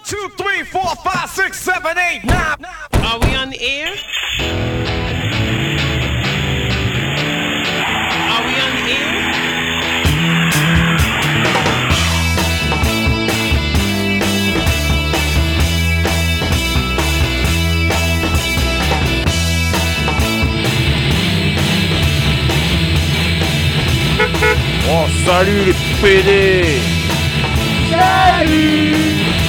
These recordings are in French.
2, 3, 4, 5, 6, 7, 8, 9. Are we on the air? Are we on the air? Oh, salut les PD! Salut!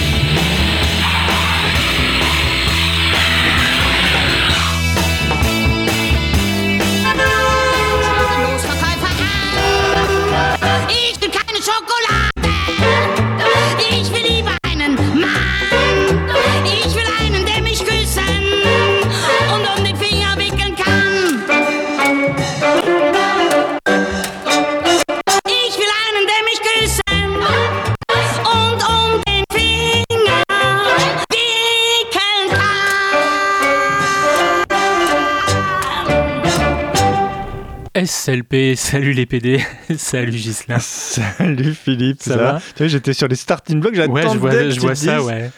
Ich will keine Schokolade. Ich will lieber einen Mann. Ich will einen, der mich küssen und um den Finger wickeln kann. Ich will einen, der mich küssen und um den Finger wickeln kann. SLP, salut les PD, salut Ghislain. Salut Philippe, Ça va Tu vois, j'étais sur les starting blocks, j'attendais Ouais, que je vois tu ça, dises- ouais.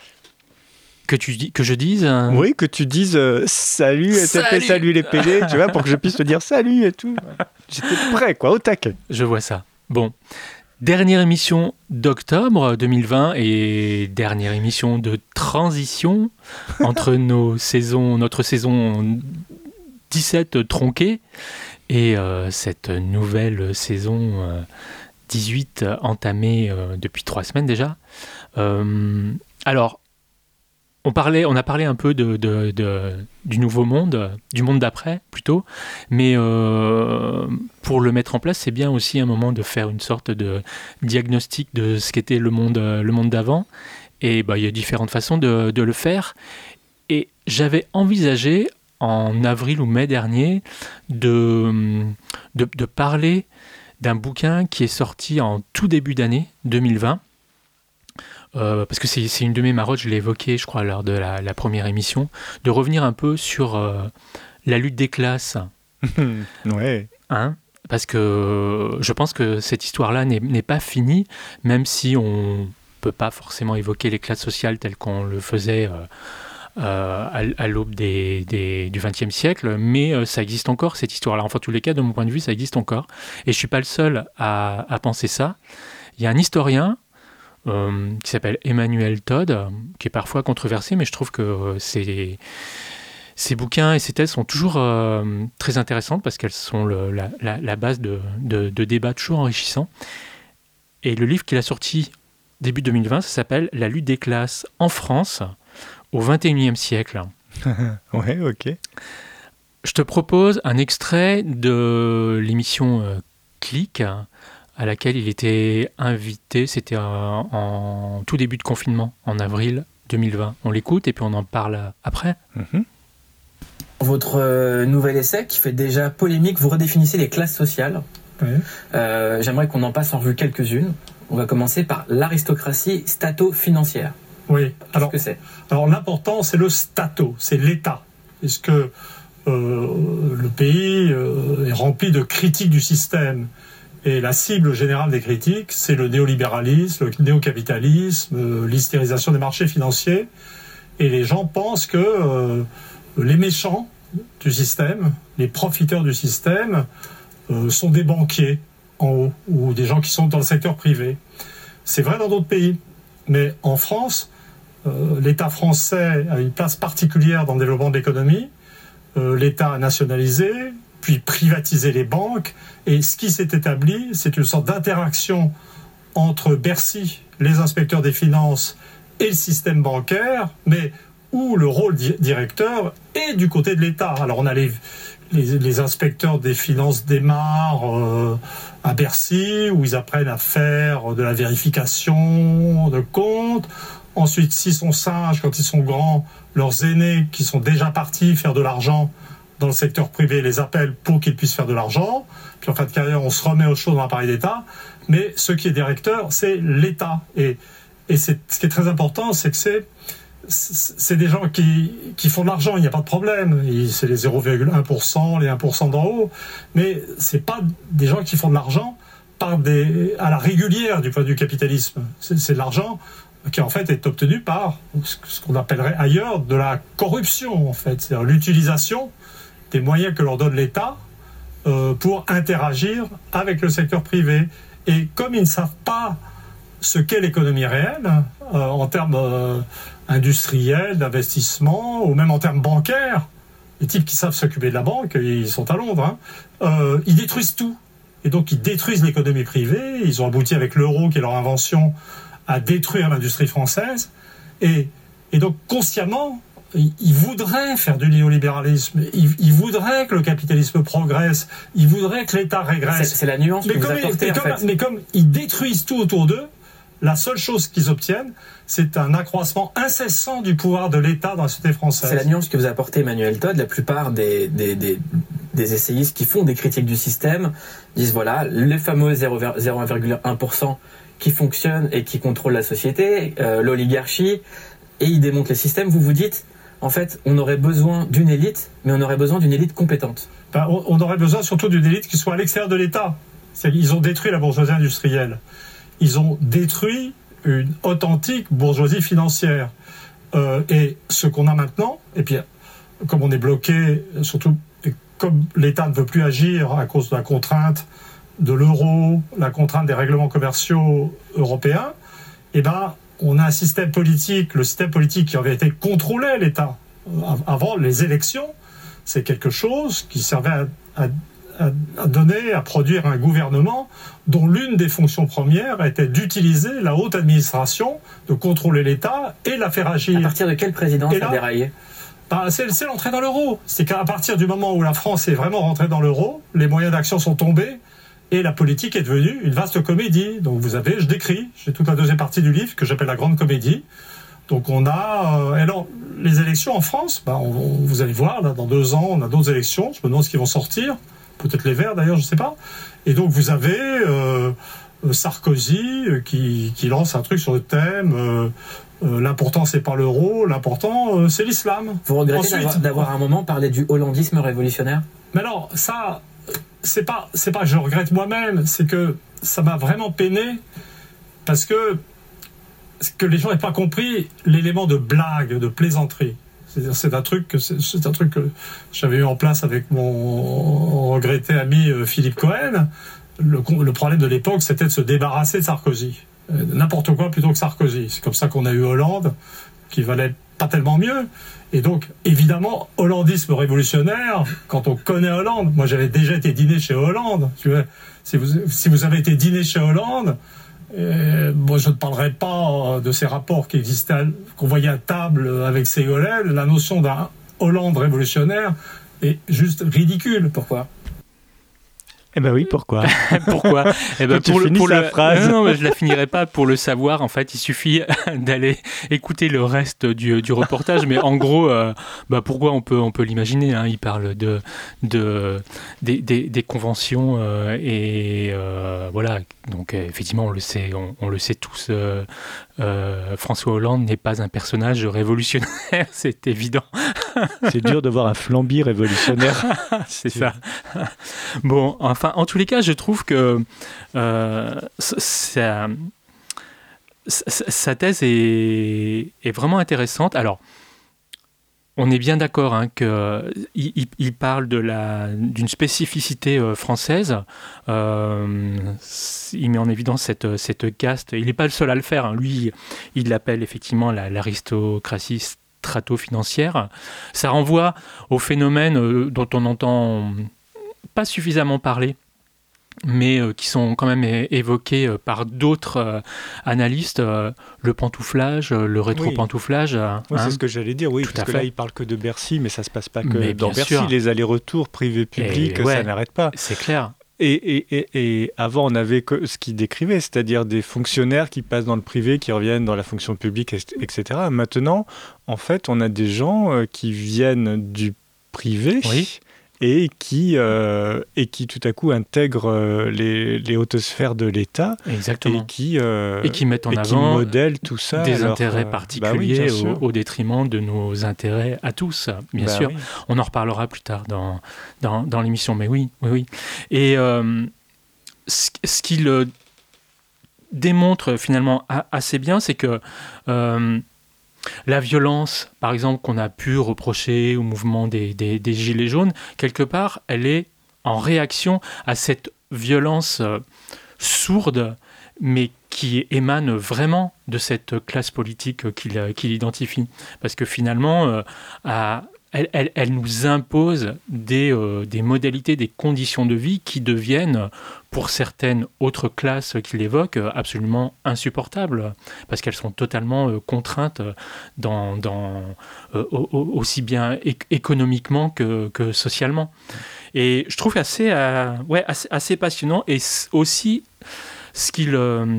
Que je dise Oui, que tu dises salut SLP, salut les PD, tu vois, pour que je puisse te dire salut et tout. J'étais prêt, quoi, au taquet. Je vois ça. Bon, dernière émission d'octobre 2020 et dernière émission de transition entre notre saison 17 tronquée et cette nouvelle saison 18 entamée depuis 3 semaines déjà. Alors, on a parlé un peu du nouveau monde, du monde d'après plutôt, mais pour le mettre en place, c'est bien aussi un moment de faire une sorte de diagnostic de ce qu'était le monde d'avant. Et il y a différentes façons de le faire. Et j'avais envisagé en avril ou mai dernier de parler d'un bouquin qui est sorti en tout début d'année 2020. Parce que c'est une de mes marottes, je l'ai évoqué, je crois, lors de la première émission, de revenir un peu sur la lutte des classes. Ouais. Hein, parce que je pense que cette histoire-là n'est pas finie, même si on peut pas forcément évoquer les classes sociales telles qu'on le faisait à l'aube du XXe siècle, mais ça existe encore, cette histoire-là. Enfin, en tous les cas, de mon point de vue, ça existe encore. Et je suis pas le seul à penser ça. Il y a un historien qui s'appelle Emmanuel Todd, qui est parfois controversé, mais je trouve que ses bouquins et ses thèses sont toujours très intéressantes parce qu'elles sont la base de débats toujours enrichissants. Et le livre qu'il a sorti début 2020, ça s'appelle « La lutte des classes en France au XXIe siècle ». Ouais, ok. Je te propose un extrait de l'émission Click, à laquelle il était invité, c'était en tout début de confinement, en avril 2020. On l'écoute et puis on en parle après. Mhm. Votre nouvel essai, qui fait déjà polémique, vous redéfinissez les classes sociales. Oui. J'aimerais qu'on en passe en revue quelques-unes. On va commencer par l'aristocratie stato-financière. Oui. Qu'est-ce que c'est ? Alors l'important, c'est le stato, c'est l'État. Est-ce que le pays est rempli de critiques du système ? Et la cible générale des critiques, c'est le néolibéralisme, le néocapitalisme, l'hystérisation des marchés financiers. Et les gens pensent que les méchants du système, les profiteurs du système, sont des banquiers en haut, ou des gens qui sont dans le secteur privé. C'est vrai dans d'autres pays. Mais en France, l'État français a une place particulière dans le développement de l'économie. L'État a nationalisé, puis privatisé les banques. Et ce qui s'est établi, c'est une sorte d'interaction entre Bercy, les inspecteurs des finances et le système bancaire, mais où le rôle directeur est du côté de l'État. Alors on a les inspecteurs des finances démarrent à Bercy, où ils apprennent à faire de la vérification de comptes. Ensuite, s'ils sont sages, quand ils sont grands, leurs aînés qui sont déjà partis faire de l'argent dans le secteur privé les appellent pour qu'ils puissent faire de l'argent. Puis en fin de carrière, on se remet aux choses dans l'appareil d'État. Mais ce qui est directeur, c'est l'État. Et ce qui est très important, c'est que c'est des gens qui font de l'argent, il n'y a pas de problème. C'est les 0,1%, les 1% d'en haut. Mais c'est pas des gens qui font de l'argent à la régulière du point de vue capitalisme. C'est de l'argent qui en fait est obtenue par ce qu'on appellerait ailleurs de la corruption, en fait. C'est-à-dire l'utilisation des moyens que leur donne l'État pour interagir avec le secteur privé. Et comme ils ne savent pas ce qu'est l'économie réelle, en termes industriels, d'investissement, ou même en termes bancaires, les types qui savent s'occuper de la banque, ils sont à Londres, ils détruisent tout. Et donc ils détruisent l'économie privée, ils ont abouti avec l'euro, qui est leur invention, à détruire l'industrie française. Et donc consciemment, ils voudraient faire du néolibéralisme, ils voudraient que le capitalisme progresse, ils voudraient que l'État régresse. C'est la nuance que vous apportez, en fait. Mais comme ils détruisent tout autour d'eux, la seule chose qu'ils obtiennent, c'est un accroissement incessant du pouvoir de l'État dans la société française. C'est la nuance que vous apportez, Emmanuel Todd. La plupart des essayistes qui font des critiques du système disent voilà, les fameux 0,1% qui fonctionnent et qui contrôlent la société, l'oligarchie, et ils démontent les systèmes. Vous dites, en fait, on aurait besoin d'une élite, mais on aurait besoin d'une élite compétente. On aurait besoin surtout d'une élite qui soit à l'extérieur de l'État. Ils ont détruit la bourgeoisie industrielle. Ils ont détruit une authentique bourgeoisie financière. Et ce qu'on a maintenant, et puis comme on est bloqué, surtout comme l'État ne veut plus agir à cause de la contrainte de l'euro, la contrainte des règlements commerciaux européens, on a un système politique, le système politique qui avait été contrôlé l'État avant les élections, c'est quelque chose qui servait à produire un gouvernement dont l'une des fonctions premières était d'utiliser la haute administration, de contrôler l'État et la faire agir. À partir de quelle présidence a déraillé ? C'est l'entrée dans l'euro. C'est qu'à partir du moment où la France est vraiment rentrée dans l'euro, les moyens d'action sont tombés et la politique est devenue une vaste comédie. Donc je décris, j'ai toute la deuxième partie du livre que j'appelle la grande comédie. Donc on a... alors, les élections en France, vous allez voir, là, dans 2 ans, on a d'autres élections. Je me demande ce qu'ils vont sortir. Peut-être les Verts d'ailleurs, je ne sais pas. Et donc vous avez Sarkozy qui lance un truc sur le thème l'important c'est pas l'euro, l'important c'est l'islam. Vous regrettez d'avoir à un moment parlé du hollandisme révolutionnaire ? Mais alors ça, c'est pas que je regrette moi-même, c'est que ça m'a vraiment peiné parce que les gens n'aient pas compris l'élément de blague, de plaisanterie. C'est un truc que j'avais eu en place avec mon regretté ami Philippe Cohen. Le problème de l'époque, c'était de se débarrasser de Sarkozy. N'importe quoi plutôt que Sarkozy. C'est comme ça qu'on a eu Hollande, qui valait pas tellement mieux. Et donc, évidemment, hollandisme révolutionnaire, quand on connaît Hollande, moi j'avais déjà été dîner chez Hollande. Si vous avez été dîner chez Hollande, moi je ne parlerai pas de ces rapports qui existaient, qu'on voyait à table avec Ségolène. La notion d'un Hollande révolutionnaire est juste ridicule. Pourquoi ? Eh ben oui, pourquoi ? Pourquoi ? Pour la phrase. Non, mais je la finirai pas. Pour le savoir, en fait, il suffit d'aller écouter le reste du reportage. Mais en gros, pourquoi on peut l'imaginer. Hein, il parle des conventions et voilà. Donc effectivement, on le sait tous. François Hollande n'est pas un personnage révolutionnaire, c'est évident. C'est dur de voir un flamby révolutionnaire. C'est ça. Bon, enfin, en tous les cas, je trouve que sa thèse est vraiment intéressante. Alors, on est bien d'accord qu'il parle d'une spécificité française. Il met en évidence cette caste. Il n'est pas le seul à le faire. Lui, il l'appelle effectivement l'aristocratie strato-financière. Ça renvoie au phénomène dont on n'entend pas suffisamment parler, mais qui sont quand même évoqués par d'autres analystes, le pantouflage, le rétro-pantouflage. C'est ce que j'allais dire, oui, parce que là, il parle que de Bercy, mais ça ne se passe pas que dans Bercy. Sûr. Les allers-retours privés-publics, ça n'arrête pas. C'est clair. Et avant, on avait ce qu'il décrivait, c'est-à-dire des fonctionnaires qui passent dans le privé, qui reviennent dans la fonction publique, etc. Maintenant, en fait, on a des gens qui viennent du privé... Oui. Et qui tout à coup intègrent les hautes sphères de l'État. Exactement. Et qui mettent en avant qui modèlent tout ça, des intérêts particuliers au détriment de nos intérêts à tous, bien sûr. Oui. On en reparlera plus tard dans l'émission, mais oui. Et ce qu'il démontre finalement assez bien, c'est que la violence, par exemple, qu'on a pu reprocher au mouvement des Gilets jaunes, quelque part, elle est en réaction à cette violence sourde, mais qui émane vraiment de cette classe politique qu'il identifie. Parce que finalement, elle nous impose des modalités, des conditions de vie qui deviennent, pour certaines autres classes qu'il évoque, absolument insupportables, parce qu'elles sont totalement contraintes aussi bien économiquement que socialement. Et je trouve assez passionnant, et aussi ce qu'il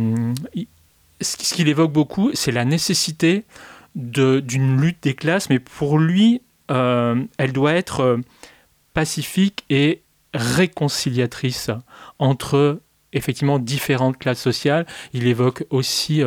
évoque beaucoup, c'est la nécessité d'une lutte des classes, mais pour lui, elle doit être pacifique et réconciliatrice entre effectivement différentes classes sociales. Il évoque aussi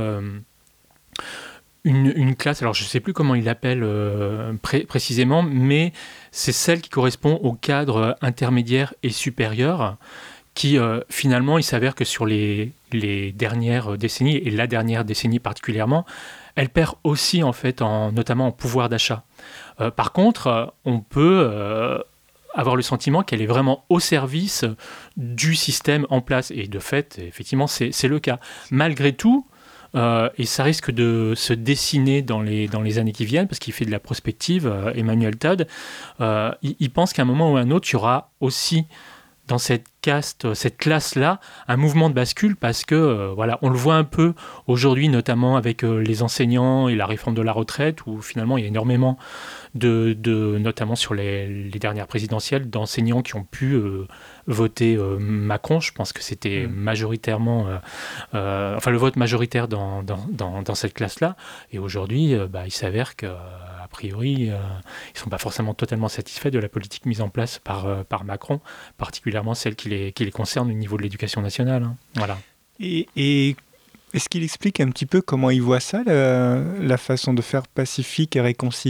une classe, alors je ne sais plus comment il l'appelle précisément, mais c'est celle qui correspond au cadre intermédiaire et supérieur, qui finalement, il s'avère que sur les dernières décennies, et la dernière décennie particulièrement, elle perd aussi en fait, notamment en pouvoir d'achat. Par contre, on peut avoir le sentiment qu'elle est vraiment au service du système en place. Et de fait, effectivement, c'est le cas. Malgré tout, et ça risque de se dessiner dans les années qui viennent, parce qu'il fait de la prospective, Emmanuel Todd, il pense qu'à un moment ou à un autre, il y aura aussi dans cette classe-là, un mouvement de bascule, parce que, on le voit un peu aujourd'hui, notamment avec les enseignants et la réforme de la retraite, où finalement il y a énormément notamment sur les dernières présidentielles, d'enseignants qui ont pu voter Macron. Je pense que c'était majoritairement, le vote majoritaire dans cette classe-là. Et aujourd'hui, il s'avère que a priori, ils ne sont pas forcément totalement satisfaits de la politique mise en place par Macron, particulièrement celle qui les concerne au niveau de l'éducation nationale. Hein. Voilà. Et est-ce qu'il explique un petit peu comment il voit ça, la façon de faire pacifique et réconciliante ?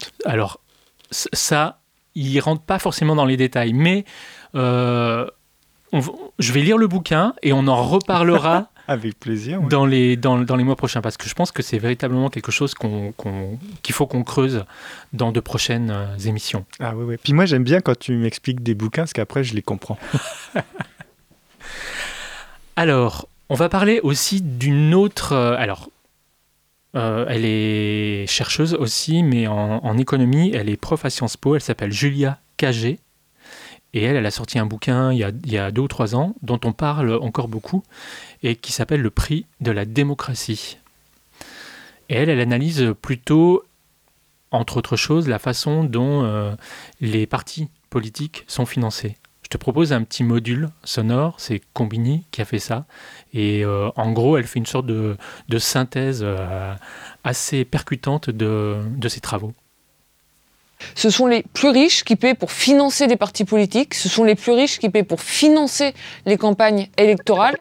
Alors, ça, il ne rentre pas forcément dans les détails, mais je vais lire le bouquin et on en reparlera avec plaisir, oui. dans les mois prochains, parce que je pense que c'est véritablement quelque chose qu'il faut qu'on creuse dans de prochaines émissions. Ah oui. Puis moi, j'aime bien quand tu m'expliques des bouquins, parce qu'après, je les comprends. Alors, on va parler aussi d'une autre... elle est chercheuse aussi, mais en économie. Elle est prof à Sciences Po. Elle s'appelle Julia Cagé. Et elle a sorti un bouquin il y a 2 ou 3 ans, dont on parle encore beaucoup, et qui s'appelle « Le prix de la démocratie ». Et elle analyse plutôt, entre autres choses, la façon dont les partis politiques sont financés. Je te propose un petit module sonore, c'est Combini qui a fait ça. Et en gros, elle fait une sorte de synthèse assez percutante de ses travaux. Ce sont les plus riches qui paient pour financer les partis politiques, ce sont les plus riches qui paient pour financer les campagnes électorales.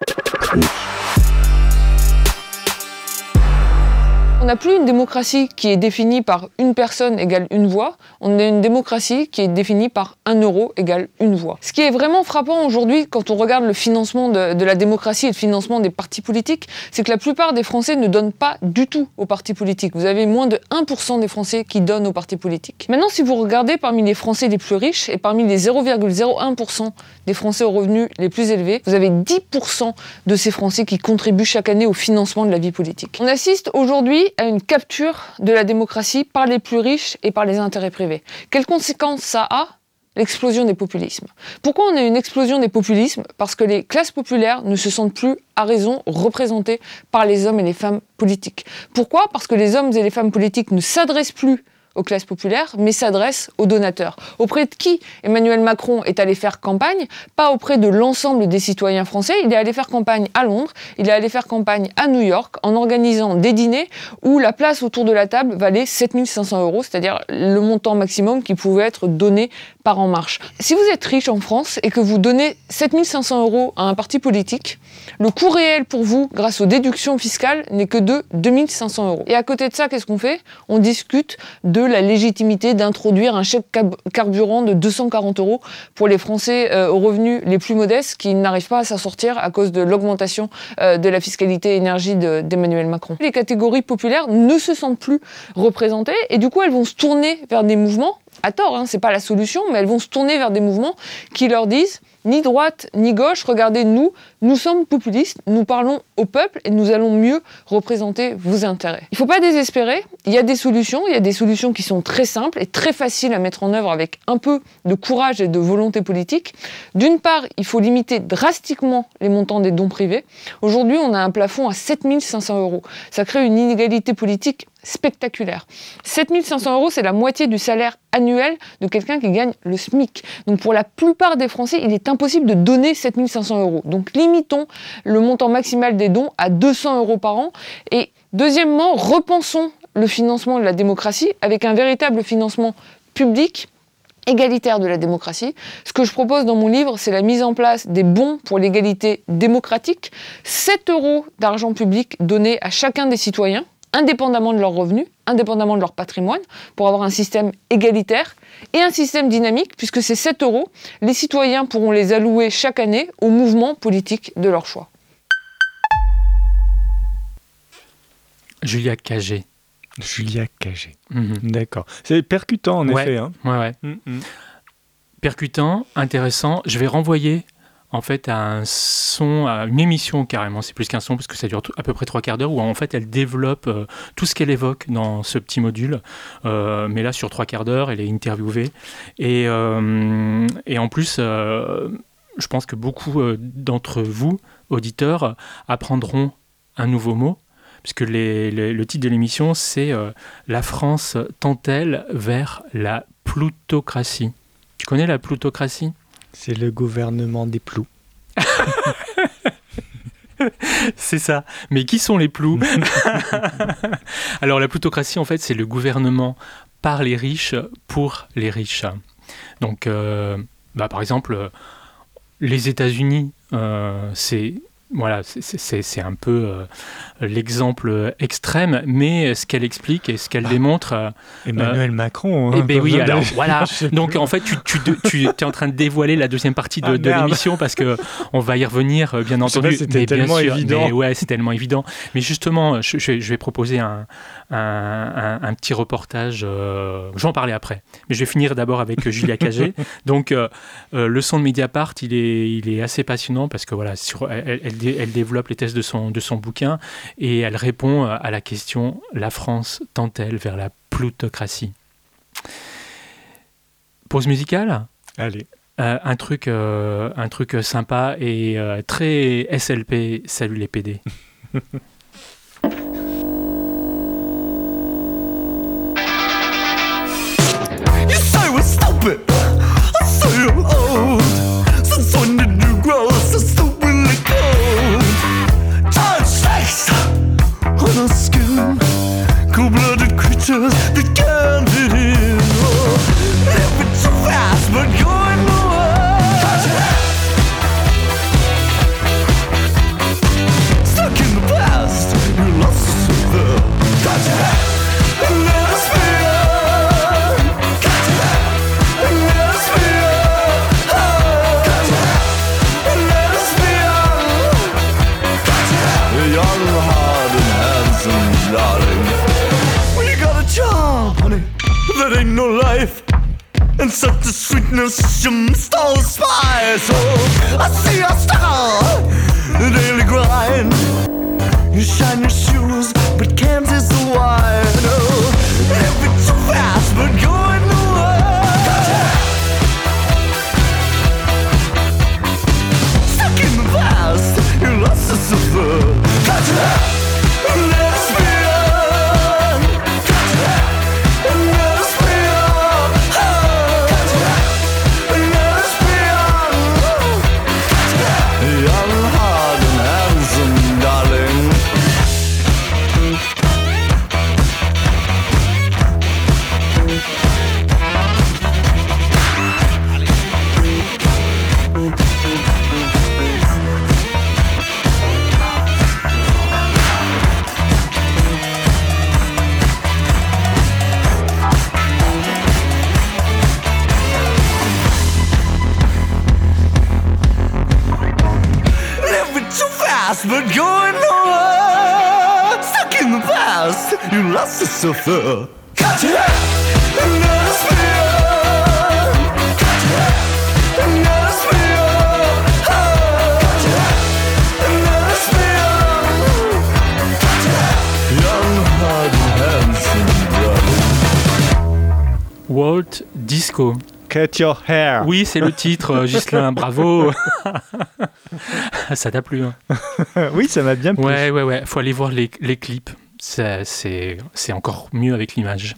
On n'a plus une démocratie qui est définie par une personne égale une voix, on a une démocratie qui est définie par 1 euro égale une voix. Ce qui est vraiment frappant aujourd'hui quand on regarde le financement de la démocratie et le financement des partis politiques, c'est que la plupart des Français ne donnent pas du tout aux partis politiques. Vous avez moins de 1% des Français qui donnent aux partis politiques. Maintenant, si vous regardez parmi les Français les plus riches et parmi les 0,01% des Français aux revenus les plus élevés, vous avez 10% de ces Français qui contribuent chaque année au financement de la vie politique. On assiste aujourd'hui à une capture de la démocratie par les plus riches et par les intérêts privés. Quelles conséquences ça a ? L'explosion des populismes. Pourquoi on a une explosion des populismes ? Parce que les classes populaires ne se sentent plus, à raison, représentées par les hommes et les femmes politiques. Pourquoi ? Parce que les hommes et les femmes politiques ne s'adressent plus aux classes populaires, mais s'adresse aux donateurs. Auprès de qui Emmanuel Macron est allé faire campagne ? Pas auprès de l'ensemble des citoyens français, il est allé faire campagne à Londres, il est allé faire campagne à New York, en organisant des dîners où la place autour de la table valait 7 500 €, c'est-à-dire le montant maximum qui pouvait être donné par En Marche. Si vous êtes riche en France et que vous donnez 7 500 € à un parti politique, le coût réel pour vous, grâce aux déductions fiscales, n'est que de 2 500 €. Et à côté de ça, qu'est-ce qu'on fait ? On discute de mieux la légitimité d'introduire un chèque carburant de 240 € pour les Français aux revenus les plus modestes qui n'arrivent pas à s'en sortir à cause de l'augmentation de la fiscalité énergie d'Emmanuel Macron. Les catégories populaires ne se sentent plus représentées et du coup elles vont se tourner vers des mouvements, à tort, c'est pas la solution, mais elles vont se tourner vers des mouvements qui leur disent ni droite ni gauche, regardez nous sommes populistes, nous parlons au peuple et nous allons mieux représenter vos intérêts. Il ne faut pas désespérer, il y a des solutions qui sont très simples et très faciles à mettre en œuvre avec un peu de courage et de volonté politique. D'une part, il faut limiter drastiquement les montants des dons privés. Aujourd'hui, on a un plafond à 7 500 €. Ça crée une inégalité politique spectaculaire. 7 500 €, c'est la moitié du salaire annuel de quelqu'un qui gagne le SMIC. Donc pour la plupart des Français, il est impossible de donner 7 500 €. Donc limitons le montant maximal des dons à 200 € par an. Et deuxièmement, repensons le financement de la démocratie avec un véritable financement public égalitaire de la démocratie. Ce que je propose dans mon livre, c'est la mise en place des bons pour l'égalité démocratique, 7 € d'argent public donné à chacun des citoyens, indépendamment de leurs revenus, indépendamment de leur patrimoine, pour avoir un système égalitaire et un système dynamique, puisque ces 7 €, les citoyens pourront les allouer chaque année au mouvement politique de leur choix. Julia Cagé. D'accord. C'est percutant, en effet. Hein. Ouais. Percutant, intéressant. Je vais renvoyer en fait à un son, à une émission carrément, c'est plus qu'un son parce que ça dure à peu près 3/4 d'heure où en fait elle développe tout ce qu'elle évoque dans ce petit module, mais là sur 3/4 d'heure elle est interviewée et en plus je pense que beaucoup d'entre vous, auditeurs, apprendront un nouveau mot puisque le titre de l'émission c'est La France tend-elle vers la plutocratie. Tu connais la plutocratie ? C'est le gouvernement des plous. C'est ça. Mais qui sont les plous ? Alors la plutocratie, en fait, c'est le gouvernement par les riches pour les riches. Donc, par exemple, les États-Unis, c'est un peu l'exemple extrême, mais ce qu'elle explique et ce qu'elle démontre... Emmanuel Macron. Eh bien oui, alors voilà. Donc en fait, tu es en train de dévoiler la deuxième partie de l'émission parce qu'on va y revenir, bien entendu. C'était tellement évident. Mais ouais, c'est tellement évident. Mais justement, je vais proposer un petit reportage. Je vais en parler après. Mais je vais finir d'abord avec Julia Cagé. Donc, le son de Mediapart, il est assez passionnant parce que voilà, elle développe les thèses de son bouquin et elle répond à la question « La France tend-elle vers la plutocratie ?» Pause musicale ? Allez. Un truc sympa et très SLP, salut les PD. You say we're stupid. I say you're old. Since when did you grow so stupidly cold? Tired snakes on our skin, cold-blooded creatures that can't fit in. Oh, living too fast, but going nowhere. Stuck in the past, you lost yourself. Let us be. Young, hard, and handsome, darling. Well, you got a job, honey, that ain't no life. And such a sweetness, you must all spice. Oh, I see your star, the daily grind. You shine your shoes, but Kansas is wine. Oh, living too fast, but going nowhere. Stuck in the past, you lost yourself. Let's be on. Let's be on. Let's be on. Young, hard, and handsome, darling. justice so fair. Got you another spear. Got you another spear. Got you another spear. Got you young, hard, and handsome brother. Walt Disco. Cut your hair. Oui, c'est le titre, Ghislain, bravo. Ça t'a plu, hein? Oui, ça m'a bien plu. Ouais. Faut aller voir les clips. C'est encore mieux avec l'image.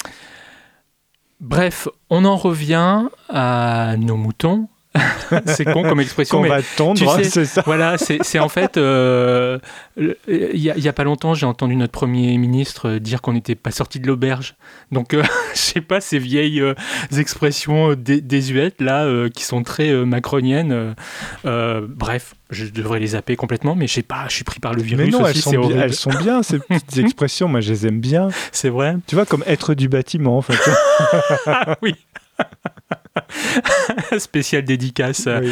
Bref, on en revient à nos moutons. C'est con comme expression, Qu'on mais va tondre, tu sais, c'est ça. voilà, c'est en fait, il y a pas longtemps, j'ai entendu notre Premier ministre dire qu'on n'était pas sorti de l'auberge. Donc, je sais pas, ces vieilles expressions désuètes, là, qui sont très macroniennes. Bref, je devrais les zapper complètement, mais je sais pas, je suis pris par le virus Mais non, aussi, c'est horrible. elles sont bien, ces petites expressions. Moi, je les aime bien. C'est vrai. Tu vois, comme être du bâtiment, en fait. Ah oui. Spéciale dédicace Oui.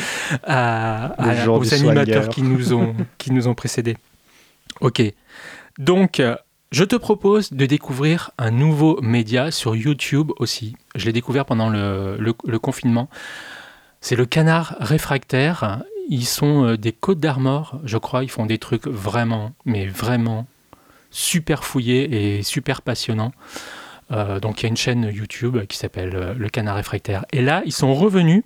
aux animateurs qui nous ont précédés. Ok. Donc, je te propose de découvrir un nouveau média sur YouTube aussi. Je l'ai découvert pendant le confinement. C'est le Canard Réfractaire. Ils sont des Côtes d'Armor, je crois. Ils font des trucs vraiment, mais vraiment super fouillés et super passionnants. Donc il y a une chaîne YouTube qui s'appelle Le Canard Réfractaire. Et là, ils sont revenus,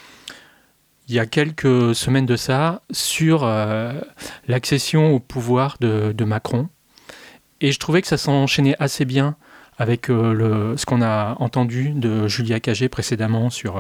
il y a quelques semaines de ça, sur l'accession au pouvoir de Macron. Et je trouvais que ça s'enchaînait assez bien avec ce qu'on a entendu de Julia Cagé précédemment sur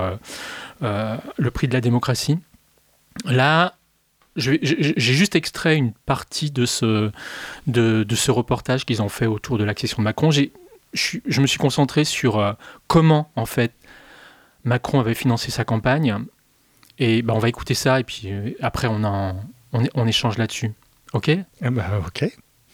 le prix de la démocratie. Là, j'ai juste extrait une partie de ce reportage qu'ils ont fait autour de l'accession de Macron. Je me suis concentré sur comment, en fait, Macron avait financé sa campagne. Et on va écouter ça, et puis après, on échange là-dessus. OK ? OK.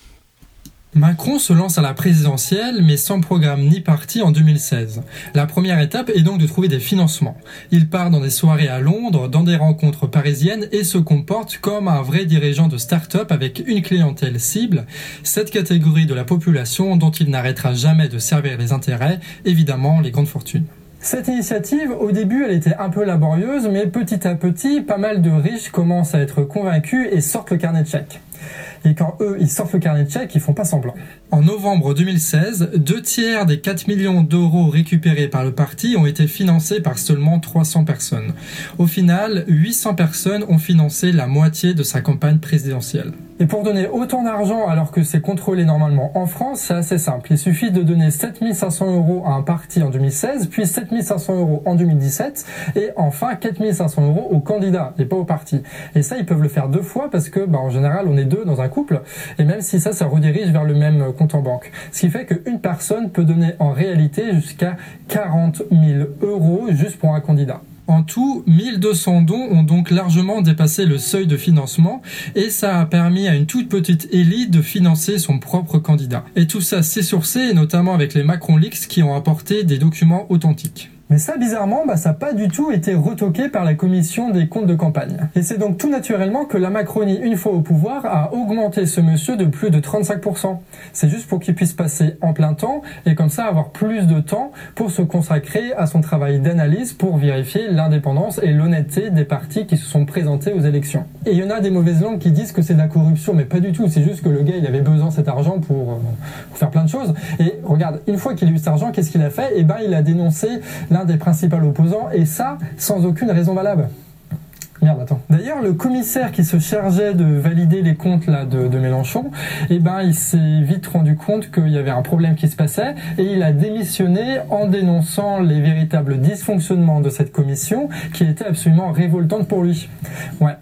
Macron se lance à la présidentielle, mais sans programme ni parti en 2016. La première étape est donc de trouver des financements. Il part dans des soirées à Londres, dans des rencontres parisiennes et se comporte comme un vrai dirigeant de start-up avec une clientèle cible, cette catégorie de la population dont il n'arrêtera jamais de servir les intérêts, évidemment les grandes fortunes. Cette initiative, au début, elle était un peu laborieuse, mais petit à petit, pas mal de riches commencent à être convaincus et sortent le carnet de chèques. Et quand eux, ils sortent le carnet de chèques, ils font pas semblant. En novembre 2016, 2/3 des 4 millions d'euros récupérés par le parti ont été financés par seulement 300 personnes. Au final, 800 personnes ont financé la moitié de sa campagne présidentielle. Et pour donner autant d'argent alors que c'est contrôlé normalement en France, c'est assez simple. Il suffit de donner 7 500 € à un parti en 2016, puis 7 500 € en 2017, et enfin 4 500 € au candidat, et pas au parti. Et ça, ils peuvent le faire 2 fois parce que, en général, on est 2 dans un couple, et même si ça redirige vers le même compte en banque. Ce qui fait qu'une personne peut donner en réalité jusqu'à 40 000 € juste pour un candidat. En tout, 1200 dons ont donc largement dépassé le seuil de financement et ça a permis à une toute petite élite de financer son propre candidat. Et tout ça s'est sourcé, notamment avec les Macron Leaks qui ont apporté des documents authentiques. Mais ça, bizarrement, ça n'a pas du tout été retoqué par la commission des comptes de campagne. Et c'est donc tout naturellement que la Macronie, une fois au pouvoir, a augmenté ce monsieur de plus de 35%. C'est juste pour qu'il puisse passer en plein temps et comme ça avoir plus de temps pour se consacrer à son travail d'analyse pour vérifier l'indépendance et l'honnêteté des partis qui se sont présentés aux élections. Et il y en a des mauvaises langues qui disent que c'est de la corruption, mais pas du tout. C'est juste que le gars, il avait besoin de cet argent pour faire plein de choses. Et regarde, une fois qu'il a eu cet argent, qu'est-ce qu'il a fait ? Il a dénoncé l'un des principaux opposants, et ça, sans aucune raison valable. Merde, attends. D'ailleurs, le commissaire qui se chargeait de valider les comptes de Mélenchon, il s'est vite rendu compte qu'il y avait un problème qui se passait, et il a démissionné en dénonçant les véritables dysfonctionnements de cette commission, qui était absolument révoltante pour lui. Ouais.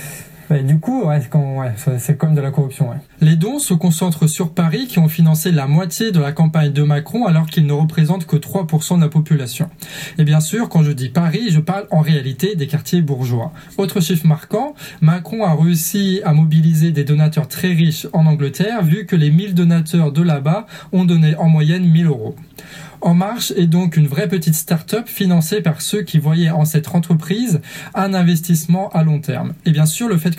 Et du coup, c'est comme de la corruption. Ouais. Les dons se concentrent sur Paris qui ont financé la moitié de la campagne de Macron alors qu'ils ne représentent que 3% de la population. Et bien sûr, quand je dis Paris, je parle en réalité des quartiers bourgeois. Autre chiffre marquant, Macron a réussi à mobiliser des donateurs très riches en Angleterre vu que les 1000 donateurs de là-bas ont donné en moyenne 1000 €. En Marche est donc une vraie petite start-up financée par ceux qui voyaient en cette entreprise un investissement à long terme. Et bien sûr, le fait que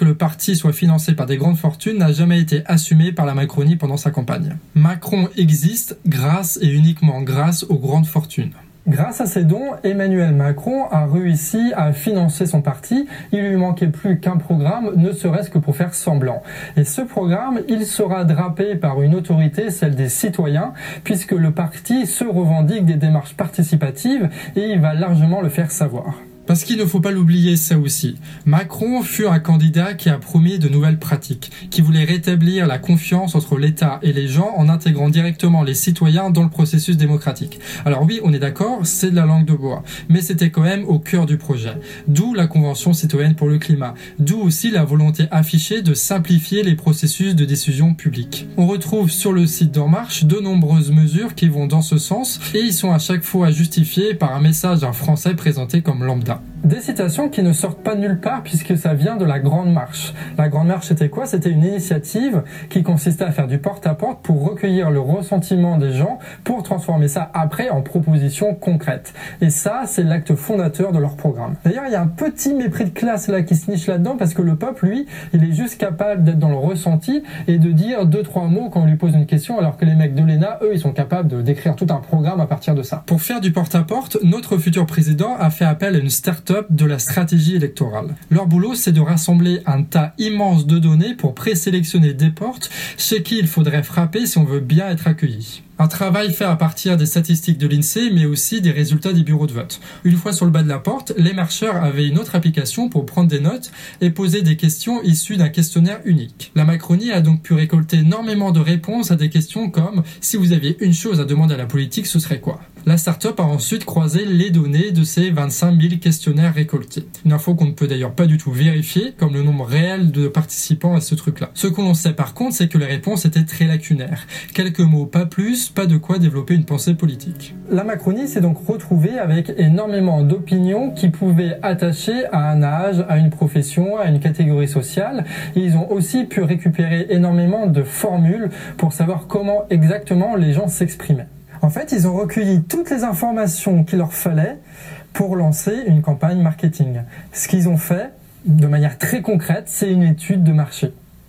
que le parti soit financé par des grandes fortunes n'a jamais été assumé par la Macronie pendant sa campagne. Macron existe grâce et uniquement grâce aux grandes fortunes. Grâce à ces dons, Emmanuel Macron a réussi à financer son parti. Il lui manquait plus qu'un programme, ne serait-ce que pour faire semblant. Et ce programme, il sera drapé par une autorité, celle des citoyens, puisque le parti se revendique des démarches participatives et il va largement le faire savoir. Parce qu'il ne faut pas l'oublier, ça aussi. Macron fut un candidat qui a promis de nouvelles pratiques, qui voulait rétablir la confiance entre l'État et les gens en intégrant directement les citoyens dans le processus démocratique. Alors oui, on est d'accord, c'est de la langue de bois, mais c'était quand même au cœur du projet. D'où la Convention citoyenne pour le climat, d'où aussi la volonté affichée de simplifier les processus de décision publique. On retrouve sur le site d'En Marche de nombreuses mesures qui vont dans ce sens, et ils sont à chaque fois justifiés par un message d'un Français présenté comme lambda. Des citations qui ne sortent pas de nulle part puisque ça vient de la Grande Marche. La Grande Marche, c'était quoi ? C'était une initiative qui consistait à faire du porte-à-porte pour recueillir le ressentiment des gens pour transformer ça après en propositions concrètes. Et ça, c'est l'acte fondateur de leur programme. D'ailleurs, il y a un petit mépris de classe là qui se niche là-dedans parce que le peuple, lui, il est juste capable d'être dans le ressenti et de dire 2-3 mots quand on lui pose une question alors que les mecs de l'ENA, eux, ils sont capables d'écrire tout un programme à partir de ça. Pour faire du porte-à-porte, notre futur président a fait appel à une start-up de la stratégie électorale. Leur boulot, c'est de rassembler un tas immense de données pour présélectionner des portes chez qui il faudrait frapper si on veut bien être accueilli. Un travail fait à partir des statistiques de l'INSEE, mais aussi des résultats des bureaux de vote. Une fois sur le bas de la porte, les marcheurs avaient une autre application pour prendre des notes et poser des questions issues d'un questionnaire unique. La Macronie a donc pu récolter énormément de réponses à des questions comme « Si vous aviez une chose à demander à la politique, ce serait quoi ?» La start-up a ensuite croisé les données de ces 25 000 questionnaires récoltés. Une info qu'on ne peut d'ailleurs pas du tout vérifier, comme le nombre réel de participants à ce truc-là. Ce que l'on sait par contre, c'est que les réponses étaient très lacunaires. Quelques mots, pas plus, pas de quoi développer une pensée politique. La Macronie s'est donc retrouvée avec énormément d'opinions qui pouvaient attacher à un âge, à une profession, à une catégorie sociale. Et ils ont aussi pu récupérer énormément de formules pour savoir comment exactement les gens s'exprimaient. En fait, ils ont recueilli toutes les informations qu'il leur fallait pour lancer une campagne marketing. Ce qu'ils ont fait, de manière très concrète, c'est une étude de marché.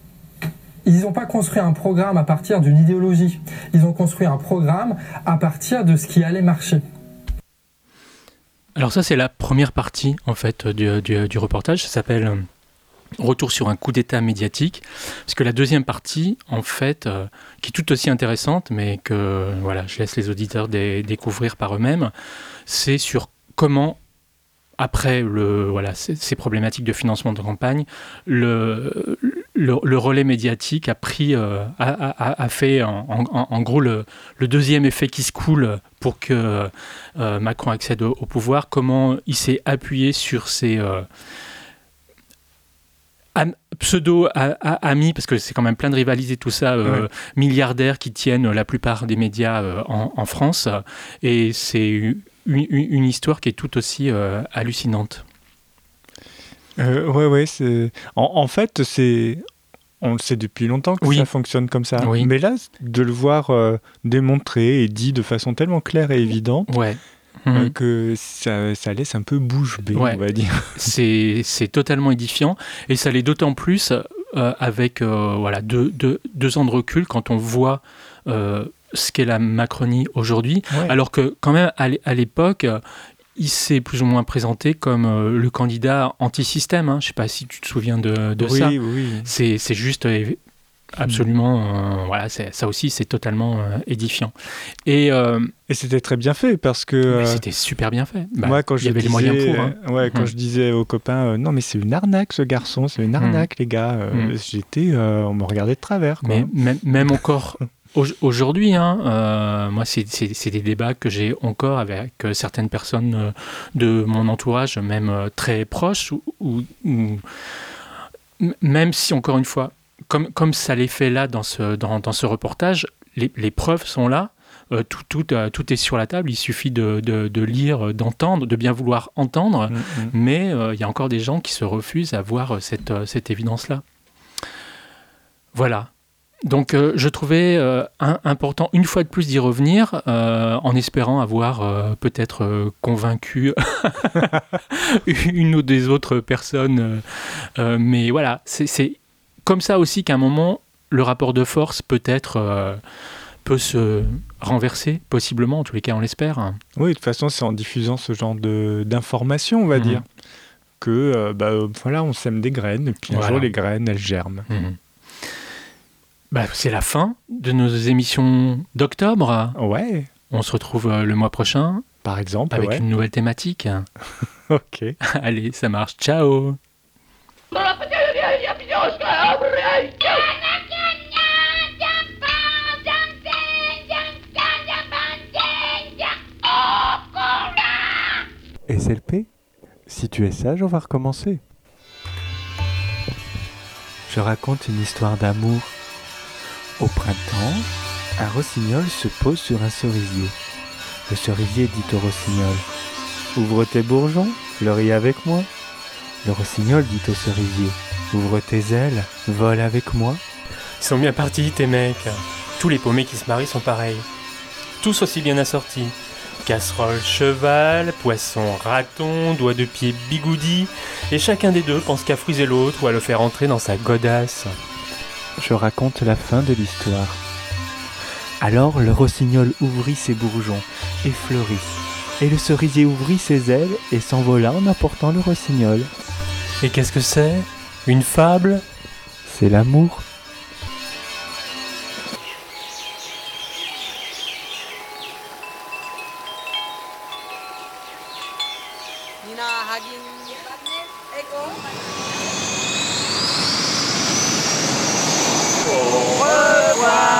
Ils n'ont pas construit un programme à partir d'une idéologie. Ils ont construit un programme à partir de ce qui allait marcher. Alors ça, c'est la première partie en fait du reportage. Ça s'appelle Retour sur un coup d'état médiatique. Parce que la deuxième partie, en fait, qui est tout aussi intéressante, mais que voilà, je laisse les auditeurs découvrir par eux-mêmes, c'est sur comment, après ces problématiques de financement de campagne, le relais médiatique a fait en gros le deuxième effet qui se coule pour que Macron accède au pouvoir, comment il s'est appuyé sur ses pseudo-amis, parce que c'est quand même plein de rivalités, tout ça, milliardaires qui tiennent la plupart des médias en France, et c'est une histoire qui est tout aussi hallucinante. C'est... En fait, on le sait depuis longtemps que ça fonctionne comme ça. Oui. Mais là, de le voir démontré et dit de façon tellement claire et évidente, que ça laisse un peu bouche bée, on va dire. C'est totalement édifiant, et ça l'est d'autant plus avec 2 ans de recul quand on voit ce qu'est la Macronie aujourd'hui, alors que quand même à l'époque, il s'est plus ou moins présenté comme le candidat anti-système. Je ne sais pas si tu te souviens de ça. Oui. C'est juste absolument... ça aussi, c'est totalement édifiant. Et c'était très bien fait, parce que... c'était super bien fait. Moi, quand il y avait les moyens pour. Quand je disais aux copains, non, mais c'est une arnaque, ce garçon, c'est une arnaque, les gars. On me regardait de travers. Quoi. Mais même encore... Aujourd'hui, moi, c'est des débats que j'ai encore avec certaines personnes de mon entourage, même très proches, ou même si, encore une fois, comme ça l'est fait là dans ce reportage, les preuves sont là, tout est sur la table, il suffit de lire, d'entendre, de bien vouloir entendre, mais il y a encore des gens qui se refusent à voir cette évidence-là. Voilà. Donc je trouvais important une fois de plus d'y revenir en espérant avoir peut-être convaincu une ou des autres personnes. Mais voilà, c'est comme ça aussi qu'à un moment, le rapport de force peut-être peut se renverser, possiblement, en tous les cas on l'espère. Oui, de toute façon, c'est en diffusant ce genre d'informations, on va dire, que voilà, on sème des graines, et puis un jour les graines, elles germent. C'est la fin de nos émissions d'octobre. Ouais. On se retrouve le mois prochain. Par exemple, avec une nouvelle thématique. Ok. Allez, ça marche. Ciao. SLP, si tu es sage, on va recommencer. Je raconte une histoire d'amour. Au printemps, un rossignol se pose sur un cerisier. Le cerisier dit au rossignol : « Ouvre tes bourgeons, fleuris avec moi. » Le rossignol dit au cerisier : « Ouvre tes ailes, vole avec moi. » Ils sont bien partis, tes mecs. Tous les paumés qui se marient sont pareils. Tous aussi bien assortis. Casserole, cheval, poisson, raton, doigt de pied, bigoudi. Et chacun des deux pense qu'à friser l'autre ou à le faire entrer dans sa godasse. Je raconte la fin de l'histoire. Alors le rossignol ouvrit ses bourgeons et fleurit. Et le cerisier ouvrit ses ailes et s'envola en apportant le rossignol. Et qu'est-ce que c'est ? Une fable ? C'est l'amour. Au revoir.